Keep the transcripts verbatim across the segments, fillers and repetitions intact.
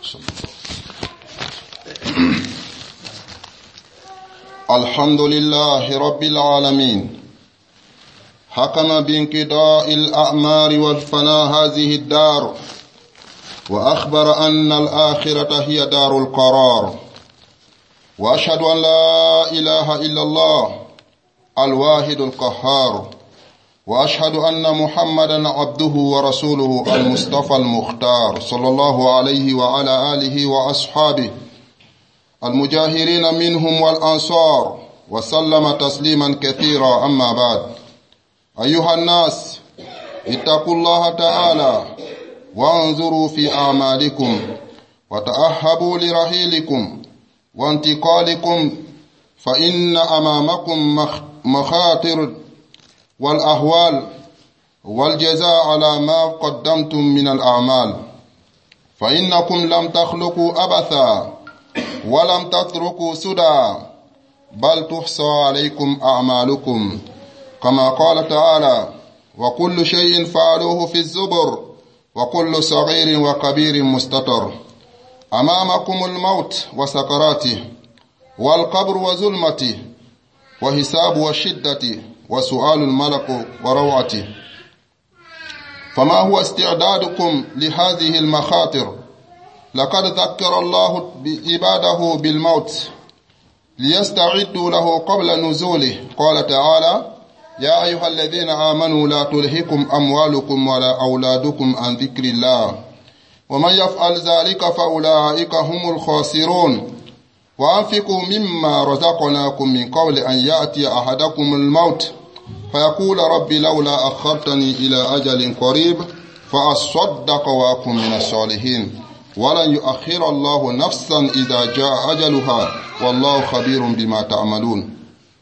الحمد لله رب العالمين، حكم بانقضاء الأعمار وفناء هذه الدار، وأخبر أن الآخرة هي دار القرار. وأشهد أن لا إله إلا الله الواحد القهار، وأشهد أن محمدا عبده ورسوله المصطفى المختار، صلى الله عليه وعلى آله وأصحابه المجاهرين منهم والأنصار، وسلم تسليما كثيرا. أما بعد، أيها الناس، اتقوا الله تعالى وانظروا في أعمالكم، وتأهبوا لرحيلكم وانتقالكم، فإن أمامكم مخاطر والأهوال والجزاء على ما قدمتم من الأعمال، فإنكم لم تخلقوا أبثا ولم تتركوا سدى، بل تحصى عليكم أعمالكم، كما قال تعالى: وكل شيء فعلوه في الزبر، وكل صغير وكبير مستتر. أمامكم الموت وسكراته، والقبر وظلمته، وحساب وشدته، وسؤال الملك وروعته. فما هو استعدادكم لهذه المخاطر؟ لقد ذكر الله عباده بالموت ليستعدوا له قبل نزوله. قال تعالى: يا أيها الذين آمنوا لا تلهكم أموالكم ولا أولادكم عن ذكر الله، ومن يفعل ذلك فأولئك هم الخاسرون. وأنفقوا مما رزقناكم من قبل أن يأتي أحدكم الموت فيقول: ربي لولا أخرتني إلى أجل قريب فأصدق وأكن من الصالحين، ولن يؤخر الله نفسا إذا جاء أجلها، والله خبير بما تعملون.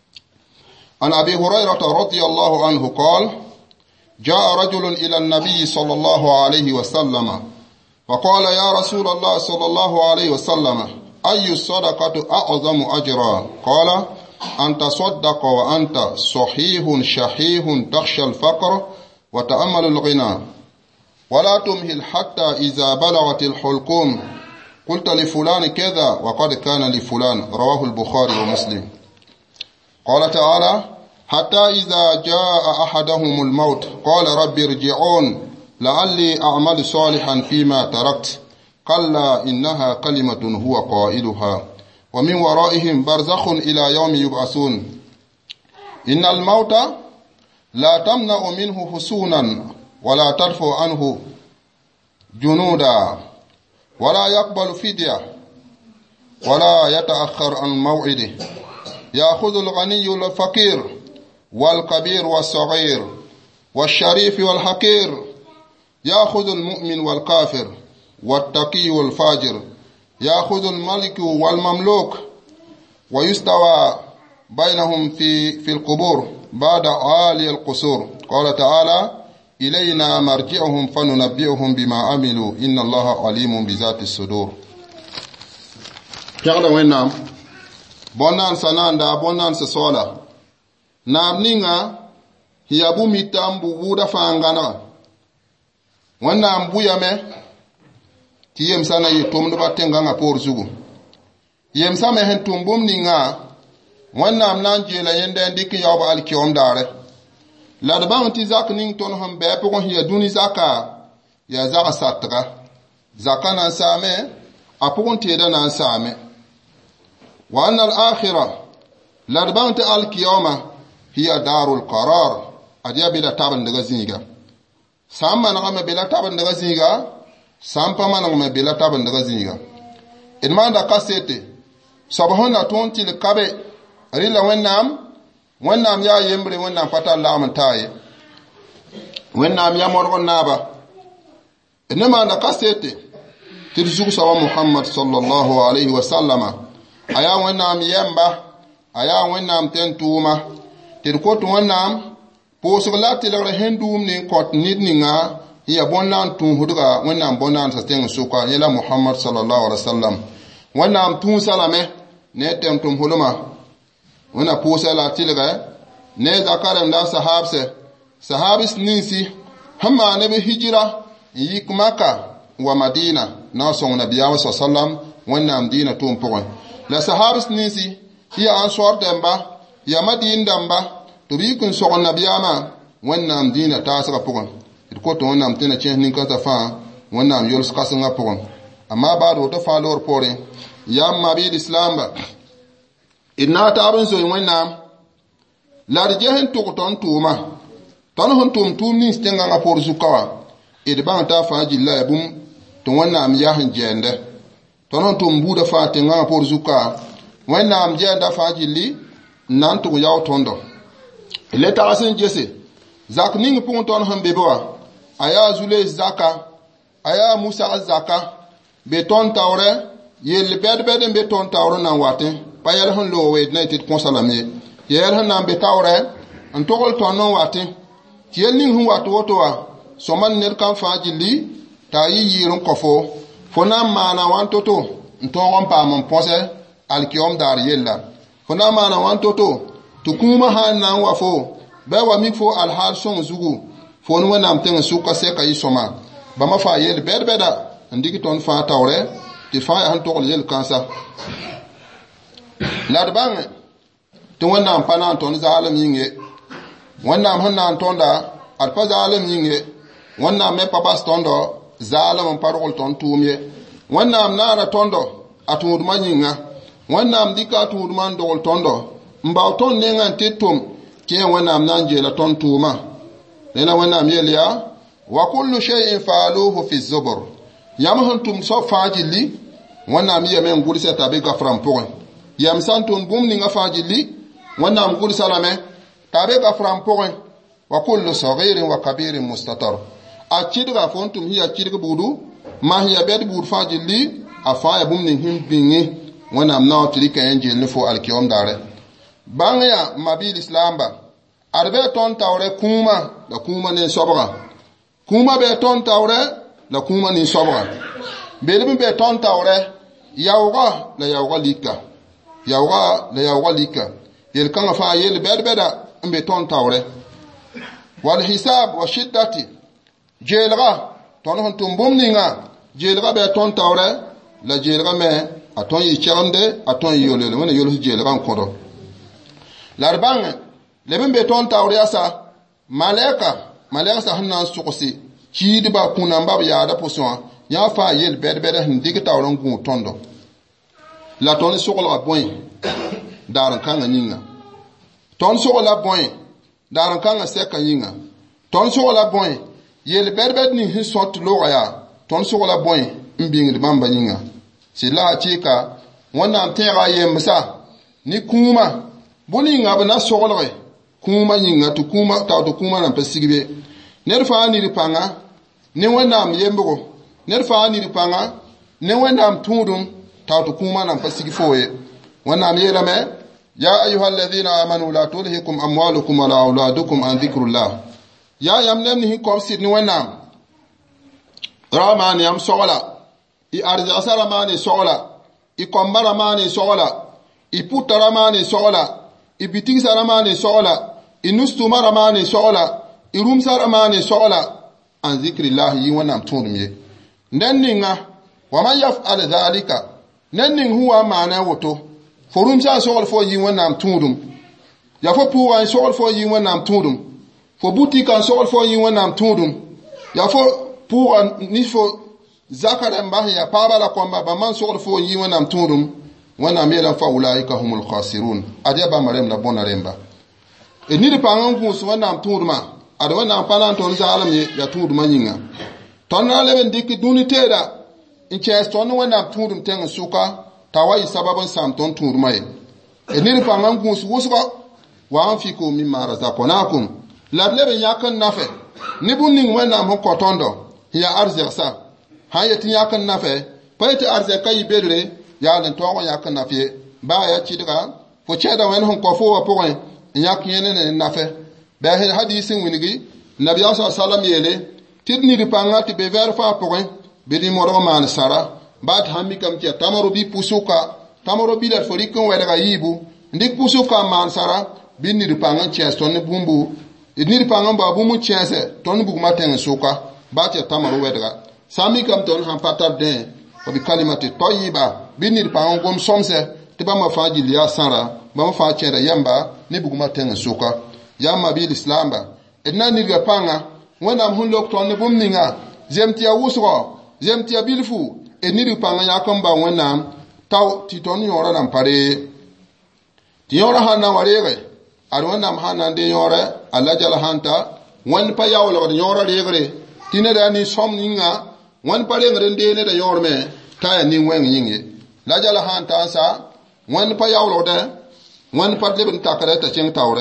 عن أبي هريرة رضي الله عنه قال: جاء رجل إلى النبي صلى الله عليه وسلم فقال: يا رسول الله صلى الله عليه وسلم، أي الصدقة أعظم أجرا؟ قال: أن تصدق وأنت صحيح شحيح تخشى الفقر وتأمل الغنى، ولا تمهل حتى إذا بلغت الحلقوم قلت لفلان كذا وقد كان لفلان. رواه البخاري ومسلم. قال تعالى: حتى إذا جاء أحدهم الموت قال: رب ارجعون لعلي أعمل صالحا فيما تركت. كلا إنها كلمة هو قائلها، ومن ورائهم برزخ إلى يوم يبعثون. إن الموت لا تمنع منه حسونا، ولا ترفع عنه جنودا، ولا يقبل فدية، ولا يتأخر عن موعده. يأخذ الغني الفقير، والكبير والصغير، والشريف والحقير. يأخذ المؤمن والكافر، والتقي والفاجر. يأخذ الملك والمملوك، ويستوى بينهم في في القبور بعد عالي القصور. قال تعالى: إلينا مرجعهم فننبئهم بما عملوا إن الله عليم بذات الصدور. كيغلا وينام بونان سناندا بونان سسولا نام نينغا هي ابو ميتام بودا فانغانا ونام بويامه tiyem sana yi tum ba tenga nga por zugu yem sama hen tumbum ni nga wannam nan jela yende ndik yoba al kiom dare la da ban ti zak ning ton ham be po hiya duni zaka ya zaka satra zakana same apon ti da nan same wa anna al akhirah la da ban ti al kiyama hiya darul qarar adiya bila taban daga zinga samma na ma bila taban daga zinga sampa manang me bila taban daga zinga idmanda kasete sabahona tonti le kabe rila wennam wennam ya yembre wennam fata laman taye wennam ya morgon naba idma na kasete tirzugu sawa Muhammad sallallahu alaihi wasallama aya wennam yemba aya wennam tentuma tirkotu wennam posuglati le hendum ni kot nidninga hiya bonan tun huduga wannan bonan sa ten suka yela Muhammad sallallahu alaihi wasallam wannan tun salame ne tem tum huluma wana posala tilga ne zakaram da sahabse sahabis ninsi hamma nabi hijira yik maka wa Madina na song nabiya wa sallam wannan dina tum pokon la sahabis nisi ya ansor demba ya Madina damba to bi kun song nabiya ma wannan dina ta saka pokon ko to wannan tana ce nin ka ta fa wannan yol ska singa pokon amma ba do to fa lor pore ya mabi islam ba inna ta abin so wannan la de hen to ton tuma ton hon tum tum ni stenga nga por zukawa e de ban ta fa jilla bum to wannan am ya han jende ton hon tum buda fa te nga por zuka wannan am jenda fa jilli nan to yaw tondo ile ta asen jese zak ning pun ton han bebwa aya zule zaka aya musa zaka be ton tawre yel bed bed be ton tawre nan watin payal hon lo we na tit konsalame yel hon nan be tawre an togol ton non watin tiel ning hu watu woto wa soman ner kan fajili ta yi yirun kofo fona mana wan toto ntogon pa mon pose alkiom dar yella fona mana wan toto tukuma han nan wafo ba wa mi fo alhal son zugu fon wonam ten suka se kay soma ba ma fa yel bed beda ndigi ton fa tawre ti fa han togol yel kansa ladbang to wonam pana ton zalam yinge wonnam hanna tonda alfa zalim yinge wonnam me papa tondo zalim parol ton tumye wonnam nara tondo atud manyinga wonnam dika atud man dol tondo mbaw ton nengan tetum ke wonnam nanje la ton tuma lena wonnam yelia wa kullu shay'in fa'aluhu fi zubur yam hantum so fajili wonnam yemen gurse tabe gafram poin yam santon bumni nga fajili wonnam gurse lame tabe ka fram poin wa kullu saghirin wa kabirin mustatar a chidga fontum hiya chidga budu ma hiya bed bud fajili afa ya bumni him bingi wana amna trika enje lefo alkiom dare bangya mabil islamba arbe ton tawre kuma la kuma ne sobra kuma be ton tawre la kuma ne sobra belbi be ton tawre yawga la yawga lika yawga la yawga lika yel kan fa yel bed beda mbe ton tawre wal hisab wa shiddati jelga ton hon tumbum ninga jelga be ton tawre la jelga me aton yi chande aton yolele wona yolo jelga kodo larbang leben be ton tawre asa malaika malaika sa hanna suqsi chidi ba kunamba ya da poson ya fa yel bed bed hindig tawron gu tondo la ton suqla boy daran kan ninga ton sola boy daran kan seka yinga ton sola boy yel berbed ni hin sot loya ton sola boy mbing de bamba yinga si la chika wona tera yemsa ni kuma bolinga bana sola kuma yinga to kuma ta to kuma na pasigbe nerfa ni ripanga ne wona am yembo nerfa ni ripanga ne wona am tudum ta to kuma na pasigi foye wona am yelame يا أيها الذين آمنوا لا تلهكم أموالكم ولا أولادكم عن ذكر الله يا يمنمنه كوبسيد نوانام راماني يم سولا I arza ramani sola I komba ramani sola I puta ramani sola I bitigisa ramani sola I nustuma ramani sola I rumsa ramani sola an zikrillah yi wannan tunumye nanninga wa man yaf'al dhalika nannin huwa ma'ana wato forum sa sogol fo yi wannan tudum ya fo puwa sogol fo yi wannan tudum fo butika sogol fo yi wannan tudum ya fo puwa ni fo zakara mbahi ya pabala kwamba ba man sogol fo yi wannan tudum wannan melan fa ulaika humul khasirun adeba marem la bona remba e ni de pangan ku so wannan tuduma ada wannan panan ton zalam ya tuduma nyinga ton na leben dikki duni teda in ches ton wannan tudum ten suka tawai sababan sam ton tuduma e e ni de pangan ku so wusuka wa anfiku mimma razaqnakum la leben yakan nafe ni bunni wannan mo kotondo ya arziksa hayatin yakan nafe payti arzika yibedre ya lan to yakan nafe ba ya ci daga fo cheda wen hon ko fo wa point yakin yene nafe ba hadisin winigi nabi sallallahu alaihi wasallam yele tidni di pangati be ver fa point be di moro man sara bat hammi kam ci tamaro bi pusuka tamaro bi dar fori kon weda yibu ndik pusuka man sara binni di pangan ci ton bumbu ni di pangan ba bumu ci ese ton bu maten suka bat ya tamaro weda sami kam ton han patar den wa bi kalimati tayyiba binir pa on gom somse ti ba ma fa jiliya sara ba ma fa chere yamba ni buguma tenga suka yamba bil islamba edna ni ga panga wona hun lok ton ne bum ninga zemtia wusro zemtia bilfu eniri panga yakamba wona taw ti ton yora nan pare ti yora hana warege ar wona hana de yora alla jala hanta wan pa yawlo de yora regre tine da ni som ninga wan pare ngren de ne da yorme ta ni wen yinge la jala hanta sa wan pa yawlo de wan pa lebin takare ta ceng tawre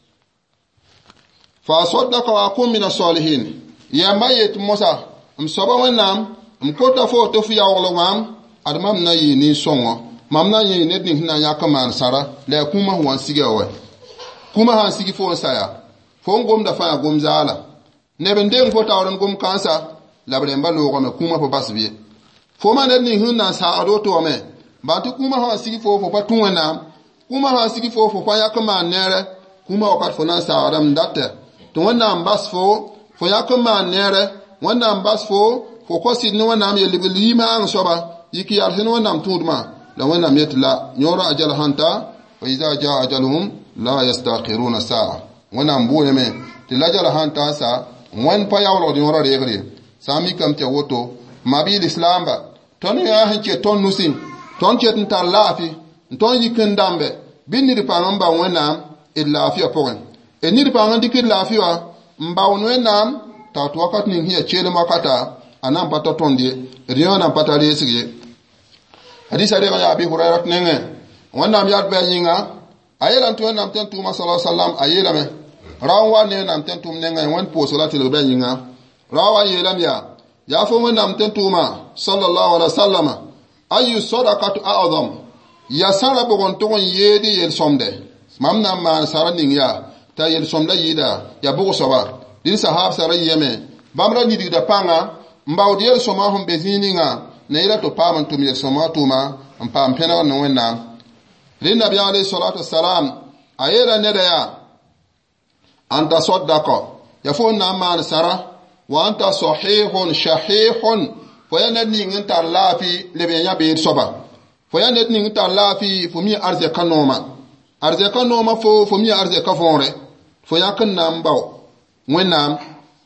fa saddaqa wa kum min as-salihin ya mayit musa msoba wanam mkota fo to fi yawlo mam admam na yi ni songo mam na yi ne din na ya kaman sara la kuma wan sige we kuma han sigi fo saya fo ngom da fa gom zala ne ben den fo tawran gom kansa labre mbalo ko me kuma fo basbi fo ma ne ni hunna sa ado to me ba tu kuma han sigi fo fo patun wanam kuma han sigi fo fo fa ya kaman nere kuma wakat fo na sa adam datte to wannan bas fo fo ya kuma nere wannan bas fo fo ko sidni wannan ye libli ma an soba yiki yar hin wannan tudma la wannan yetla nyora ajal hanta wa idha jaa ajaluhum la yastaqiruna sa'a wannan boye me tilajal hanta sa wan pa yawlo di nyora regre sami kam te woto mabil islam ba ton ya hanche ton nusin ton chet ntar lafi ton yikin dambe binni pa ngamba wannan illa fi aporen enir pa ngandi kir lafi wa mbawo wannan ta to wakat nin hiya chele makata anan pata tonde riyo nan pata resige hadisa de ya abi hurairah nenge wannan yat ba yinga ayelan to nan tan tuma sallallahu alaihi wasallam ayela me rawa ne nan tan tum nenge wan po salatul ba yinga rawa yelam ya ya fo mun nan tan tuma sallallahu alaihi wasallam ayu sadaqatu a'zam ya sara bogon to gon yedi yel somde mamna man sara ning ya ta yel somda yida ya bugo soba din sahab sara yeme bamra ni digda panga mbawdi yel soma hum bezininga ne ila to paman tum yel soma tuma ampam pena no wenna din nabi alayhi salatu wassalam ayela ne da ya anta saddaqa ya fo na man sara wa anta sahihun shahihun fo yana ni ntar lafi lebe nya be soba fo yana ni ntar lafi fo mi arze kanoma arze kanoma fo fo mi arze kafonre fo yakan nam baw wenna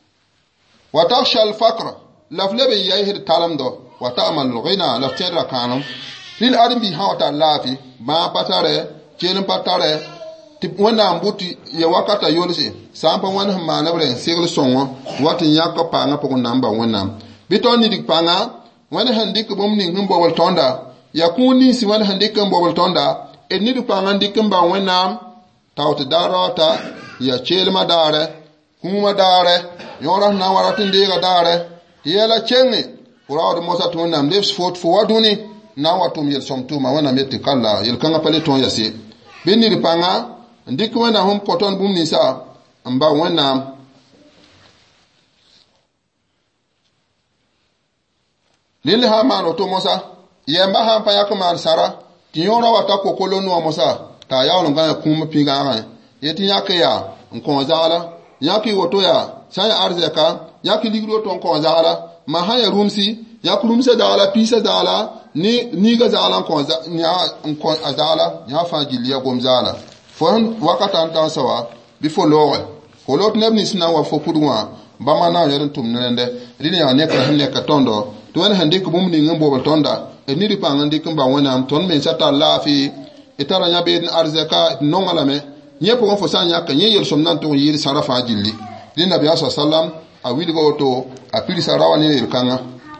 wa takhsha al-faqr laflebe yahir talamdo wa ta'mal ghina laftira kanum lil arbi hawta lafi ba patare chen patare tip wana mbuti ya wakata yolse sampa wana manabre segel songo watin yakka panga pokon namba wana bitoni dik panga wana handik bomni ngumbo wal tonda yakuni si wana handik ngumbo wal tonda enni dik panga dik mba wana tawta darata ya chelma dare kuma dare yora na waratin diga dare yela chenge furawo mosa to nam devs fort fo waduni na watum yel somtuma wana metti kala yel kanga pale ton yase benni ripanga ndik wana hom poton bum ni sa amba wana lele ha mano to mosa yemba ha pa yakman sara tiyora wata kokolo no mosa ta yawo ngana kuma pinga ga yeti yakya nkon zala yaki woto ya saya arzeka yaki ligro ton ko zala ma haya rumsi ya kurumse dala pisa dala ni ni ga zala ko za nya ko azala nya fa jiliya gom zala fon wakata anta sawa before lowe ko lot nebni sina wa fo pudwa bama na yaron tum nende rini ya ne ka hande ka tondo to wan hande ko bum ni ngombo tonda e ni ripa ngandi kumba wona am ton men sata lafi itara nya be arzeka nongala me nyepo ko fo sanya ka nyeyel somnan to yiri sarafa jilli din nabi sallam a wili go to a pili sarawa ni el kanga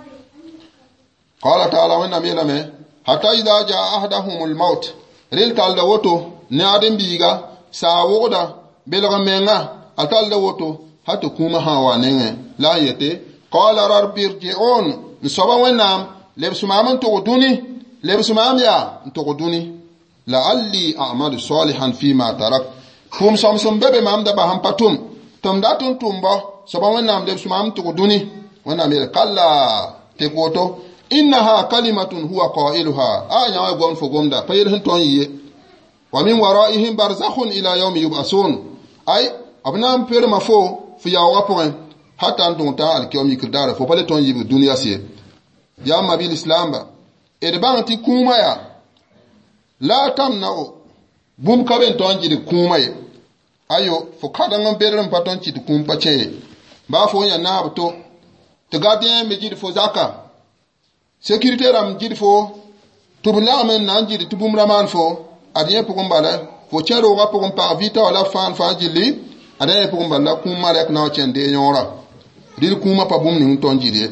qala ta'ala wa namila me hatta idha jaa ahaduhumul maut ril tal da woto ne adin biga sa woda belga menga atal da woto hatu kuma hawa nenge la yete qala rabbi irji'un nisaba wanam lebsumam to duni lebsumam ya to duni la'alli a'malu salihan fima tarak kum samsum bebe mam da baham patum tom datun tumbo soba wanam lebsumam to duni wanam el kalla te goto innaha kalimatun huwa qailuha anya wa gon fo gomda payir hin ton yiye wa min waraihim barzakhun ila yawmi yub'asun ay abnam per mafo fi yawa point hatta n tʋg tã alkiom yikr daara fo pa le tõnd yibg dũniyã se yaa mabil islamba d bãng tɩ kũumã yaa la tam nao bũmb ka be n tõnd gɩd kũumã ye ayo fo kadeng n bedr n pa tõnd kɩt kũum pa kẽ ye baa fo yã naab to tɩ gardien me gɩd fo zaka sécurité rãmb gɩd fo tɩ b lagm n na n gɩd tɩ bũmb ra maan fo ad yẽ pʋgẽ bala fo kẽ roogã pʋgẽ pag vɩta wala fãan fãa gilli ada yẽ pʋgẽ bala kũum malɛk na wa kẽn dee yõora rɩd kũumã pa bũmb ning tõnd gɩd ye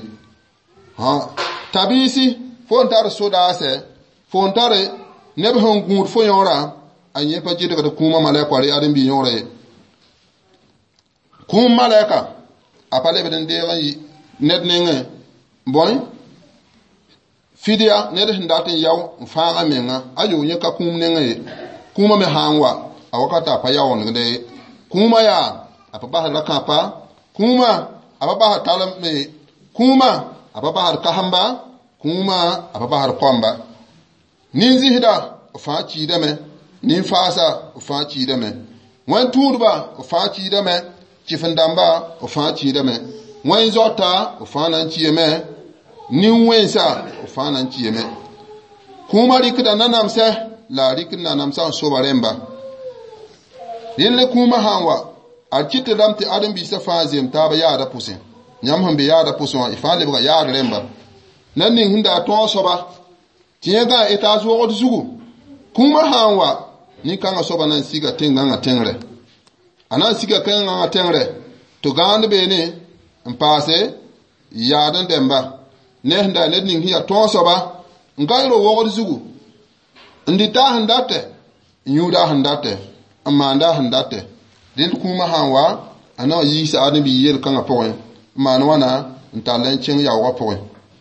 tabiisi fo n tar sodaasɛ fo n tar neb sẽn gũud fo yõora a yẽ pa gɩdgd kũumã malɛk wa rɩ ad n bɩ yõora ye kũum malɛka a pa lebd n deeg n yɩ ned nengẽ bõe fidya ned sẽn dat n yao n fãaga menga a yoo yẽ ka kũum nengẽ ye kũumã me sãn wa a wakata a pa yaoongde ye kũumã yaa a pa basd ra kãpa kũumã a pa basd talm me kũumã a pa basd kasẽmba kũumã a pa basd kɔmba nin-zɩsda f fãa kiidame nin-faasa f fãa kiidame wẽn-tũudba f fãa kiidame kɩfen-dãmba f fãa kiidame wẽn-zoata f fãa na n kiyeme nin-wẽnsa f fãa na n kiyeme kũumã rɩkda nanamsɛ la a rɩkd nanamsã n soba rẽmba rẽlle kũumã sãn wa ad kɩtdame tɩ ãdem-biisã fãa zem taaba yaada pʋsẽ yãmb sẽn be yaada pʋsẽ wã y fãa lebga yaad rẽmba ned ning sẽn daa tõog soaba tɩ yẽ gã etaas wogd zugu kũumã sãn wa nin-kãngã soaba na n siga tẽngãngã tẽngrɛ a na n siga kãngãngã tẽngrɛ tɩ gãand beene n paase yaad n dẽmba ne sẽn daa ned ning sẽn yaa tõog soaba n ga ro wogd zugu n dɩta sẽn datɛ n yũuda sẽn datɛ n maanda sẽn datɛ dẽnd kũumã sãn wa a na wa yiisa ãdem-bɩ yel-kãngã pʋgẽ n maan wãna n tall n kẽng yaoogã pʋgẽ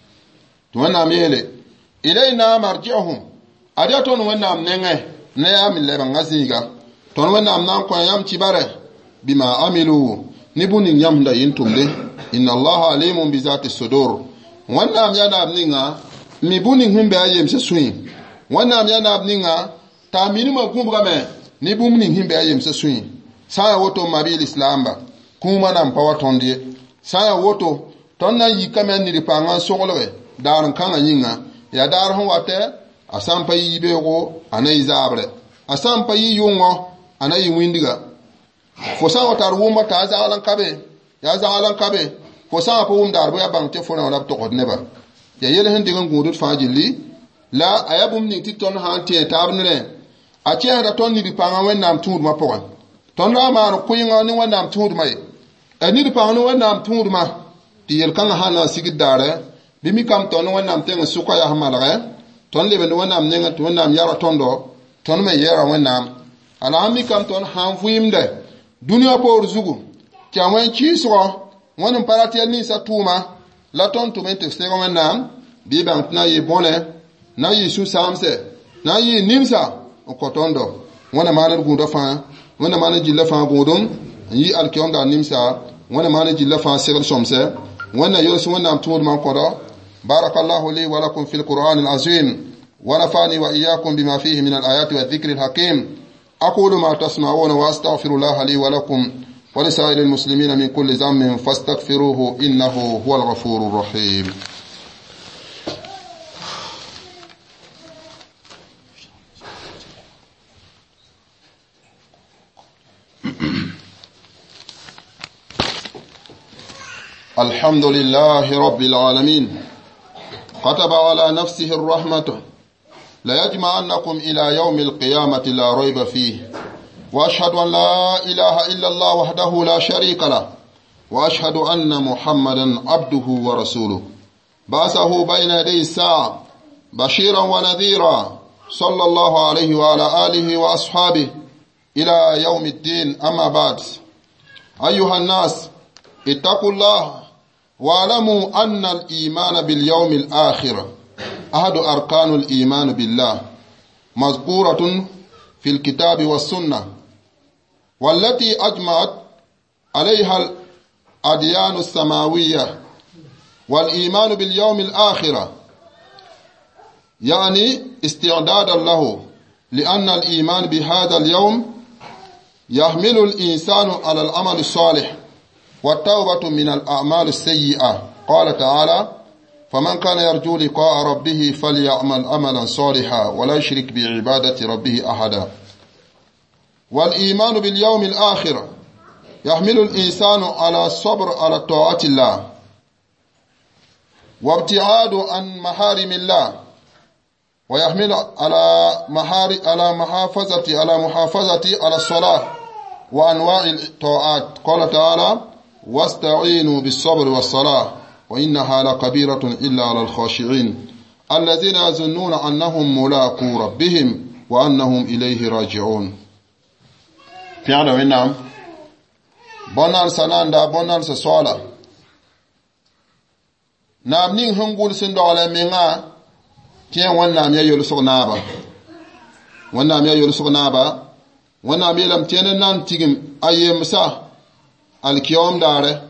tɩ wẽnnaam yeele ilayna marji'uhum ad yaa tõnd wẽnnaam nengẽ ne yaa me lɛbengã zĩiga tõnd wẽnnaam na n kõ yãmb kɩbare bima amilu ne bũmb ning yãmb sẽn da yen tʋmde inna allaha alimun bi zati sudur wẽnnaam yaa naab ninga mi bũmb ning sẽn be a yemsã sũyẽ wẽnnaam yaa naab ninga t'a minimã gũbgame ne bũmb ning sẽn be a yemsã sũyẽ sã n yaa woto mabil islamba kũumã nan pa wa tõnd ye sã n yaa woto tõnd na n yikame n ned pãngã n soglge daar n kãngã yĩnga yaa daar sẽn watɛ a sã n pa yɩ beoogo a na yɩ zaabrɛ a sã n pa yɩ yʋngɔ a na yɩ wĩndga fo sã n wa tar wʋmba t'a zagl n ka be yaa zagl n ka be fo sã n wa pa wʋm daar bɩ yaa bãng tɩ fo rẽ wã la b togd neba yaa yel sẽn dɩg n gũudd fãa gilli la a yaa bũmb ning tɩ tõnd sã n tẽe taab ne rẽ a kẽesda tõnd nid pãngã wẽnnaam tũudmã pʋgẽ tõnd ra n maan kʋɩngã ne wẽnnaam tũudmã ye a nid pãng ne wẽnnaam tũudmã tɩ yel-kãngã sã n na n sigd daarɛ bɩ mikame tõnd ne wẽnnaam tẽng n sʋka yaa sẽn malgɛ tõnd lebnd wẽnnaam nengẽ tɩ wẽnnaam yara tõndo tõnd me yɛɛra wẽnnaam a la sãn mikame tõnd sãn vɩɩmdɛ dũniyã poor zugu tɩ a wẽn kɩɩsgɔ wẽnd n pa rat yɛl ninsã tʋʋma la tõnd tʋm n tɩ seg wẽnnaam bɩ y bãng tɩ na n yɩ bõne na n yɩ sũ-sãamsɛ na n yɩ nimsa n kõ tõndo wẽna maan d gũudã fãa wẽna maan d gilla fãa gũudum n yɩ alkiomda nimsa wẽna maan d gilla fãa segl sõmsɛ wẽnna yols wẽnnaam tũudmã n kõdɔ بارك الله لي ولكم في القرآن العظيم ونفعني وإياكم بما فيه من الآيات والذكر الحكيم أقول ما تسمعون وأستغفر الله لي ولكم ولسائر المسلمين من كل ذنب فاستغفروه إنه هو الغفور الرحيم الحمد لله رب العالمين كتب على نفسه الرحمة ليجمعنكم إلى يوم القيامة لا ريب فيه وأشهد أن لا إله إلا الله وحده لا شريك له وأشهد أن محمدا عبده ورسوله بعثه بين يدي الساعة بشيرا ونذيرا صلى الله عليه وعلى آله وأصحابه إلى يوم الدين. أما بعد أيها الناس اتقوا الله واعلموا أن الإيمان باليوم الآخر أحد أركان الإيمان بالله مذكورة في الكتاب والسنة والتي أجمعت عليها الأديان السماوية. والإيمان باليوم الآخر يعني استعدادا له، لأن الإيمان بهذا اليوم يحمل الإنسان على العمل الصالح والتوبة من الأعمال السيئة. قال تعالى: فمن كان يرجو لقاء ربه فليعمل عملا صالحا ولا يشرك بعبادة ربه أحدا. والإيمان باليوم الآخر يحمل الإنسان على الصبر على طاعة الله وابتعاد عن محارم الله، ويحمل على محار على محافظة على محافظة على الصلاة وأنواع الطاعات. قال تعالى: واستعينوا بالصبر والصلاة وإنها لكبيرة إلا على الخاشعين الذين يظنون أنهم ملاقو ربهم وأنهم إليه راجعون. فعلا ونعم بنان سناندا بنان سسوالا نام نين هنقول سندولا مينا كين ونام يا سغنابا ونام يا سغنابا ونام يلم تين نان تيغم أيمسا الكيوم داره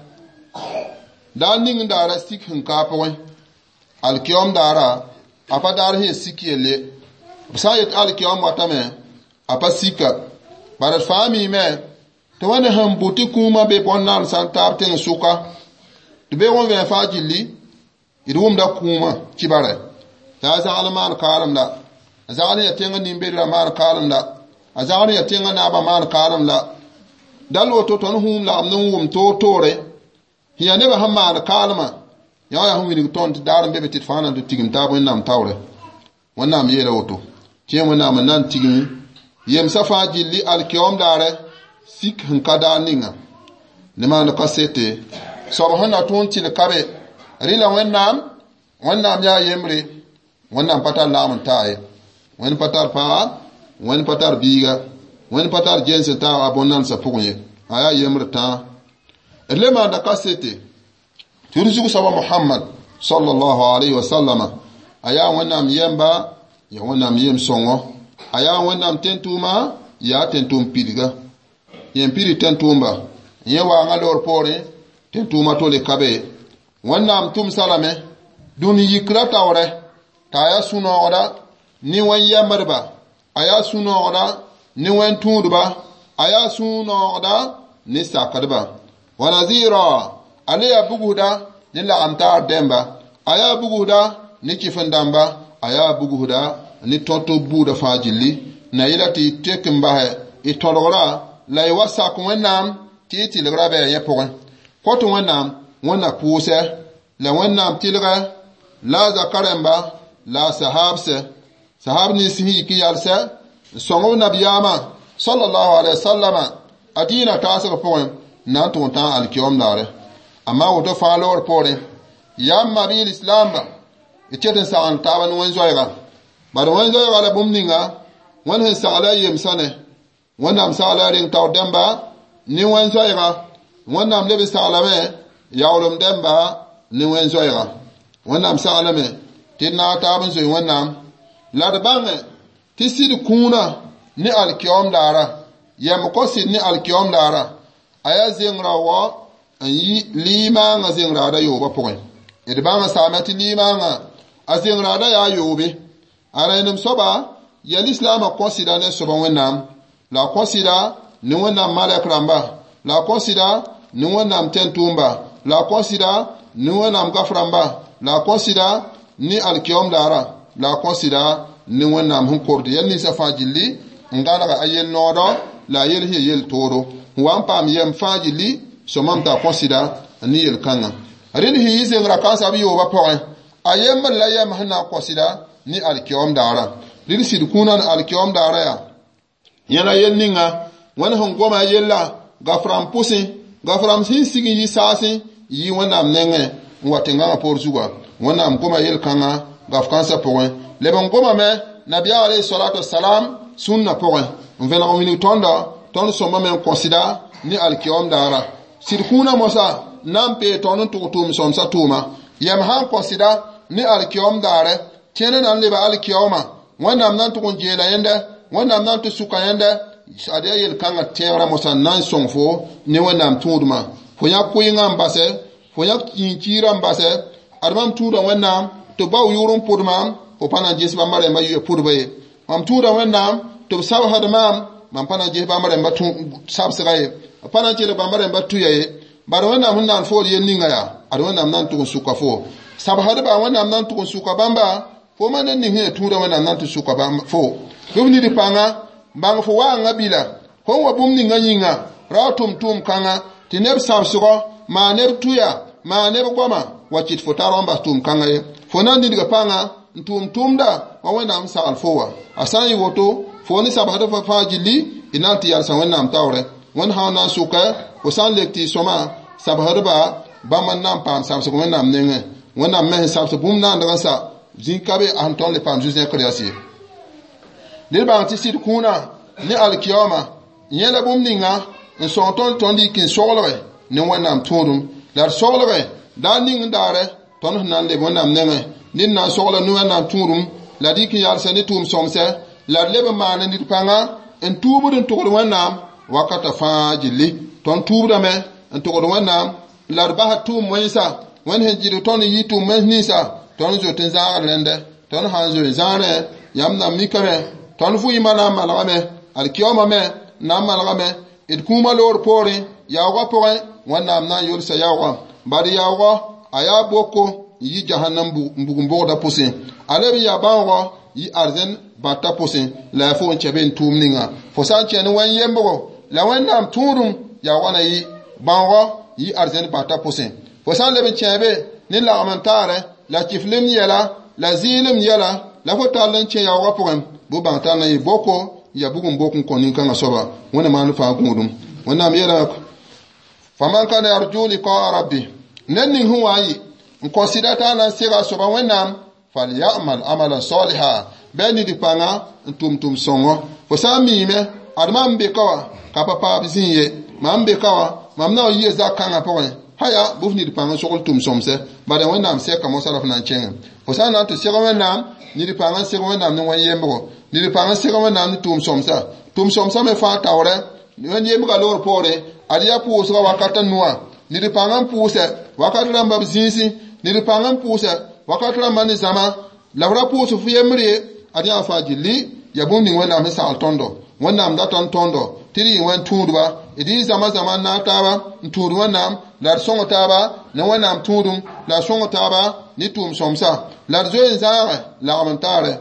dan ning dara sik hin kapwe alkiyom dara apa dar he sikiyele sayet alkiyom watame apa sika barat fami me to wane han buti kuma be bonnan san tapten suka to be won ve fajili idum da kuma kibare ta za alman karam da azani ya tenga nimbe da man karam da azani ya tenga na ba man karam da dal to ton hum la amnun wum to tore hiya neba hamma na kalma ya ya humi ton daran bebe tit fana do tigim tabo nam tawre wonnam yele woto ke wonnam nan tigim yem safa jilli alkiyom dare sik han kada ninga ne man ko sete so hona ton til kabe rila wonnam wonnam ya yemre wonnam patal lamun taye won patal pa won patal biga won patal jense ta abonan sa pugunye aya yemre ta لما دكاسيتي ترزق سبا محمد صلى الله عليه وسلم ايا ونام يمبا يا ونام يم سونغو ايا ونام تنتوما يا تنتوم بيدغا يم بيري تنتومبا يوا ngalor pore tentuma tole kabe ونام توم سلامه دون يكرا تاوره تايا سونو oda ni wan yamarba aya suno oda ni wan tudba aya suno oda ni sakadba ونذيرا عليا بغودا نلا امتار دمبا ايا بغودا نكيفن دمبا ايا بغودا ni tonto buda fajili na ilati tekimba e tolora la iwasa ko wenam titi le grabe ye pokon koto wenam wona puse la wenam tilga la zakaremba la sahabse sahabni sihi ki yalsa songo nabiyama sallallahu alaihi wasallama adina tasaka pokon na ton tan alkiyom dare amma woto falor pore yamma bil islam ba iteten sa an taban won zoyga bar won zoyga la bumninga won hen sala yem sane won am sala ring taw demba ni won zoyga won am lebe sala me yawlum demba ni won zoyga won am sala me tinna taban zoy won am ladbange tisid kuna ni alkiyom dara yam ko sid ni alkiyom dara aya zengra wa yi lima nga zengra da yoba poin edba nga samati lima nga azengra da ya yobe ara enem soba ya l'islam considère ne soba wenam la considère ni wenam malak ramba la considère ni wenam tentumba la considère ni wenam gaframba la considère ni alkiyom dara la considère ni wenam hunkordi yanni safajili ngana ga ayel nodo la yel he yel toro wan pam yem fajili so mam ta consider ni yel kanga rin hi yizen ra kan sabi yo ba poin ayem la yem hana consider ni alkiyom dara rin sid kunan alkiyom dara ya yana yel ninga wan hon goma yella gafram pusi gafram sin sigi yi sasi yi wana nenge watenga por zuga wana goma yel kanga gafkan sa poin le bon goma me nabi alayhi salatu wassalam sunna poin on vela on minu tonda ton so mamen consider ni alkiyom dara sirkuna mosa nampe ton tutum som sa tuma yam han consider ni alkiyom dara kenen an leba alkiyoma wannan nan to jela yenda wannan nan to suka yenda ade yel kanga tera mosa nan sonfo ni wannan tuduma fo ya kuyinga mbase fo ya kinkira mbase armam tuda wannan to baw yurun pudmam o pana jesba mare ma yu pudbe mam tuda wannan to saw hadmam man pana je ba mare mbatu sab sagaye pana je ba mare mbatu yaye bar wẽnnaam sẽn na n fool yel ninga yaa ad wẽnnaam na n tʋg n sʋka fo sabsd baa wẽnnaam na n tʋg n sʋka bãmba fo ma ne ning sẽn tũuda wẽnnaam na n tɩ sʋka bãmb fo bɩ f nid pãnga bãng fo waangã bila fo n wa bũmb ninga yĩnga ra tʋm tʋʋm kãngã tɩ neb sãbsgɔ maa neb tuya maa neb goama wa kɩt fo tar wãmba tʋʋm kãngã ye fo na n nidga pãnga n tʋʋm tʋʋmda wa wẽnnaam sagl fo wa a sã n yɩ woto fo ne sabsd fa fãa gilli y na n tɩ yalsa wẽnnaam taoorɛ wẽnd sã n na n sʋka fo sã n lek tɩ y sõma sabsdba bãmb n na n paam sãbsg wẽnnaam nengẽ wẽnnaam me sẽn sabs bũmb naandg n sa zĩn-ka be a sẽn tõnd le paam zu-zẽkr yas ye dẽd bãng tɩ sɩd kũunã ne alkiyaoomã yẽ la bũmb ninga n sõng tõnd tõnd yik n soglge ne wẽnnaam tũudum la d soglge daa ning daarɛ tõnd sẽn na n leb wẽnnaam nengẽ ned na n sogla ne wẽnnaam tũudum la d yik n yalsa ne tʋʋm sõmsɛ la d leb n maan ned pãnga n tuubd n tʋgd wẽnnaam wakata fãa gilli tõnd tuubdame n tʋgd wẽnnaam la d basa tʋʋm wẽnsa wẽnd sẽn gɩd tõnd yi tʋʋm wẽns ninsã tõnd zot n zaagd rẽndɛ tõnd sãn zoe zãanẽ yãmb na mikame tõnd vɩɩmã na n malgame alkiyaoomã me na n malgame d kũumã loor poorẽ yaoogã pʋgẽ wẽnnaam na n yolsa yaoogã bad yaoogɔ a yaa boko n yi jahannam n bugum bogda pʋsẽ a leb n yaa bãoogɔ yi arzẽn bãtã pʋsẽ la a fo n kẽ be n tʋʋm ninga fo sã n kẽ ne wẽn yembgo la wẽnnaam tũudum yaoogã na yɩ bãoogɔ yi arzẽn bãtã pʋsẽ fo sã n leb n kẽ be ne lagm n taarɛ la kiflem yɛla la zɩɩlem yɛla la fo tall n kẽ yaoogã pʋgẽ bɩ bãng tar na yɩ boko ya bugum bok n kõ nin-kãngã soaba wẽnna maan fãa gũudum wẽnnaam yeela faman kana yarju liqaa rabbi ned ning sẽn wa n yɩ n kõ sɩda t'a na n sega a soaba wẽnnaam falyamal amalan saliha bɩ a nid pãnga n tʋm tʋm sõngo fo sã n miime ad mam n be ka wa ka pa paab zĩig ye mam n be ka wa mam na n yɩ zak-kãngã pʋgẽ haya bɩ f nid pãng n sogl tʋm sõmsɛ bala wẽnnaam sɛka mosã la f na n kẽngẽ fo sã n na n tɩ seg wẽnnaam nid pãng n seg wẽnnaam ne wẽn yembgo nid pãng n seg wẽnnaam ne tʋʋm sõmsã tʋʋm sõmsã me fãa taoorɛ wẽn yembga loor poore ad yaa pʋʋsga wakata nuwã nid pãng n pʋʋsɛ wakat rãmba b zĩisi nid pãng n pʋʋsɛ wakat rãmba ne zãma la f ra pʋʋs f yembr ye ad yã fãa gilli ya bũmb ning wẽnnaam sẽn sagl tõndo wẽnnaam da tõnd tõndo tɩ d yɩ wẽn tũudba d yɩ zãma zãma n naag taaba n tũud wẽnnaam la d sõng taaba ne wẽnnaam tũudum la d sõng taaba ne tʋʋm sõmsa la d zoe n zãage lagm n taare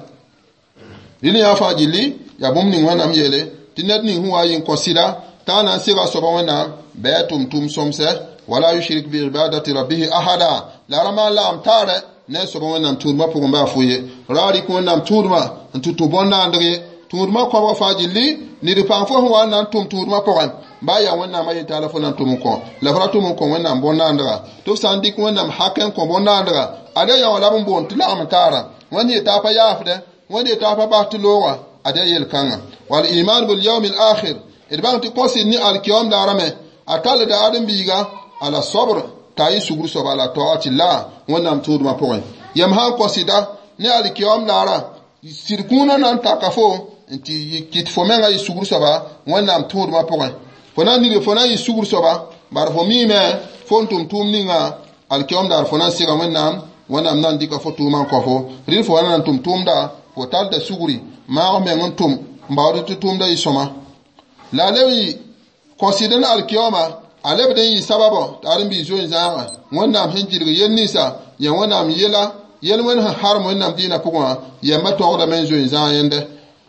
rɩl yã fãa gilli ya bũmb ning wẽnnaam yeele tɩ ned ning sẽn wa n yɩ n kõ sɩda t'a na n sega soaba wẽnnaam bɩ a tʋm tʋʋm sõmsɛ wala yushrik bi ibadati rabbihi ahada la ra maan lagm taare ne soaba wẽnnaam tũudmã pʋgẽ baa fo ye ra rɩk wẽnnaam tũudmã n tɩ tʋ bõn-naandg ye tũudmã kõbga fãa gilli nid pãng fo sẽn wa n na n tʋm tũudmã pʋgẽ ba ya wẽnnaamã yentaalã fo na n tʋm n kõ la f ra tʋm n kõ wẽnnaam bõn-naandga tɩ f sã n dɩk wẽnnaam hak n kõ bõn-naandga ad ya wã la b n boond tɩ lagm taara wẽnd yetã a pa yaafdɛ wẽnd yetã a pa bas tɩ looga ad ya yel-kãngã wal iman bilyaum alakhir d bãng tɩ kõsd ne alkiyaom daarame a tallda ãdem-biiga ala sobr t'a yɩ sugr soaba ala taatillah wẽnnaam tʋʋdmã pʋgẽ yam sã n kõsda ne alkiyaom laara sɩd kũunã na n taka fo n tɩ kɩt fo menga yɩ sugr soaba wẽnnaam tʋʋdmã pʋgẽ fo na n fo na n yɩ sugr soaba bar fo miime fo n tʋm tʋʋm ninga alkiyaom daar fo na n sɩga wẽnnaam wẽnnaam na n dɩka fo tʋʋmã n kõ fo rɩd fo wa na n tʋm tʋʋmda fo tallda sugri maag meng n tʋm n baood tɩ tʋʋmda yɩ sõma la a leb n yɩ kõsd n alkiyaoomã a lebd n yɩ sababɔ tɩ ãdem-biig zoe n zãaga wẽnnaam sẽn gɩdg yel ninsã ya wẽnnaam yela yel wẽnd sẽn harem wẽnnaam dĩinã pʋgẽ wã yɛmbã togdame n zoe n zãag yẽndɛ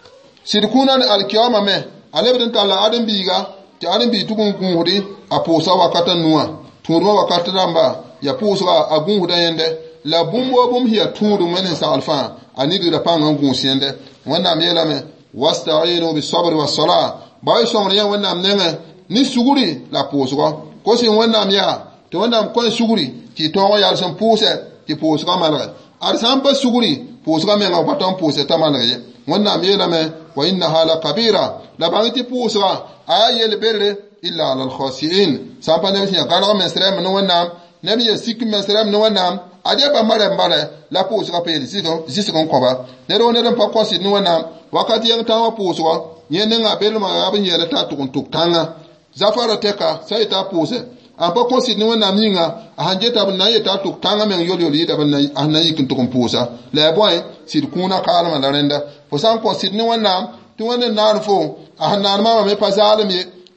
sɩd kũunã ne alkiyaoomã me a lebd n talla ãdem-biiga tɩ ãdem-biig tʋg n gũusde a pʋʋsa wakata nuwã tũudmã wakat rãmba ya pʋʋsga a gũusda yẽndɛ la bũmb wa bũmb sẽn yaa tũudum wẽnd sẽn sagl fãa a nidgra pãng n gũus yẽndɛ wẽnnaam yeelame wastainu bisabri wasala ba y sõngd yẽ wẽnnaam nengẽ ne sugri la pʋʋsgɔ kos wẽnnaam yaa tɩ wẽnnaam kõ sugri tɩ y tõog n yals n pʋʋsɛ tɩ pʋʋsgã malge ad sã n pa sugri pʋʋsgã menga pa tõn pʋʋsɛ t'a malg ye wẽnnaam yeelame wa innaha la kabira la bãng tɩ pʋʋsga a yaa yel berre illa ala alkhasiin sã n pa neb sẽn ya gãlg mensrɛm ne wẽnnaam neb ya sik mensrɛm ne wẽnnaam ad ya bãmba rẽmbarɛ la pʋʋsga pa yel zɩsg n kõba ned wa ned n pa kõsd ne wẽnnaam wakat yẽng tãng wã pʋʋsgɔ yẽ nengã belmã yaa b n yɛɛla t'a tʋg n tʋg tãngã zafara tɛka sã yet'a a pʋʋsɛ an pa kõsd ne wẽnnaam yĩnga a sãn geta b na n yet'a a tʋg tãngã meng yol-yol yɩɩda b a sẽn na yik n tʋg n pʋʋsa la ya bõe sɩd kũunã kaalmã la rẽnda fo sã n kõsd ne wẽnnaam tɩ wẽnd n naan fo a sẽn naan maamã me pa zaalem ye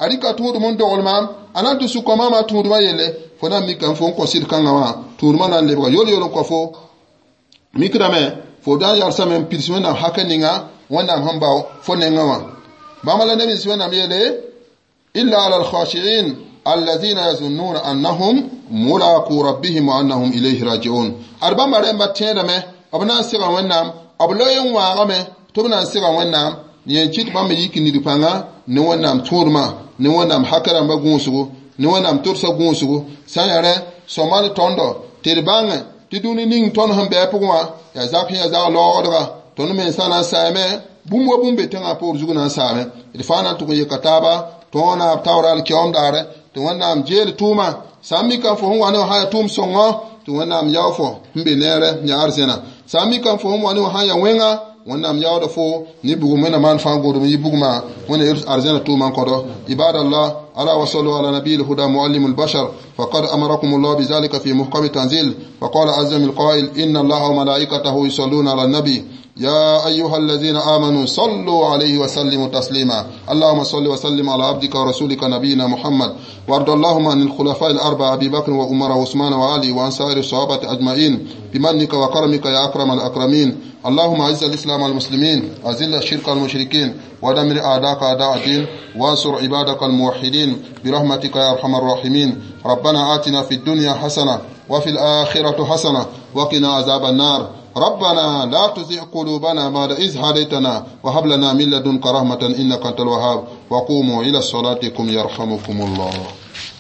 arika tuudu mun dogol mam anan tu su koma ma tuudu ma yele fo na mi kan fo ko sid kan wa tuudu ma nan le ba yol yol ko fo mi krame fo da yar samen pirsme na hakaninga wanda hamba fo ne ngawa ba mala nabi subhanahu wa ta'ala illa ala al khashi'in alladhina yazunnuna annahum mulaqu rabbihim wa annahum ilayhi raji'un arba mare mbatenda me abna sira wannam abloyen wa me to bna sira wannam yen chit ba me yikini dipanga ne wannam turma ne wannam hakara ba gunsugo ne wannam tursa gunsugo sayare somali tondo tirbanga tiduni ning ton hambe pugwa ya zapi ya za lodra ton men sana same bumbo bumbe tanga por zuguna same ilfana to ko yekataba tona tawral kyom dare to wannam jeel tuma sami kan fo wani ha tum songo to wannam yawfo mbe nere nyaar sena sami kan fo wani ha ya wenga wannam yawda fo ni bugu mena man fa godo mi buguma wona arzena tuma kodo ibadallah ala wa sallu ala nabiyil huda muallimul bashar faqad amarakum allah bizalika fi muhkam tanzil faqala azza min qail inna allaha wa malaikatahu yusalluna ala nabi يا أيها الذين آمنوا صلوا عليه وسلموا تسليما اللهم صل وسلم على عبدك ورسولك نبينا محمد وارض اللهم عن الخلفاء الأربعة أبي بكر وعمر وعثمان وعلي وعن سائر الصحابة أجمعين بمنك وكرمك يا أكرم الأكرمين اللهم أعز الإسلام والمسلمين أذل الشرك المشركين ودمر أعداءك أعداء الدين وانصر عبادك الموحدين برحمتك يا أرحم الراحمين ربنا آتنا في الدنيا حسنة وفي الآخرة حسنة وقنا عذاب النار ربنا لا تزغ قلوبنا بعد إذ هديتنا وهب لنا من لدنك رحمة إنك أنت الوهاب وقوموا إلى صلاتكم يرحمكم الله.